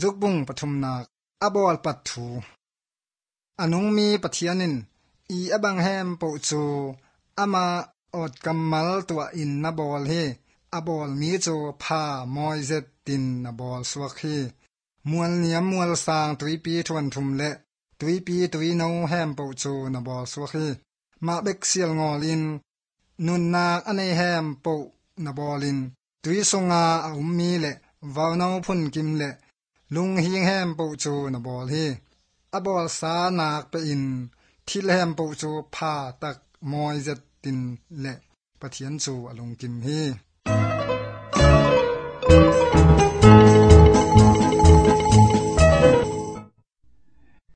จุกบุงปฐุมนักอบอลปัดถูอนุงมีปะเทียนินอีอบังแฮมปุจูอามาอดกำมัลตัวอินนบอลเฮอบอลมีจูพามอยเซตินนบอลสวกเฮมวลเนียมมวลสางตุยปีทวนทุมเละตุยปีตุยนแฮมปุจูนบอลสวกเฮมาเบกเซียลงอลินนุนนาอันแฮมปุนบอลินตุยสงาอุมมีเละวาวนาวพุนกิมเละลุงฮิงแฮมปุจูนบอลเฮอบอลสานักไปอินทิลแฮมปุจูพาตักมอยเซตินเละปะเทียนจูอลงกิมเฮ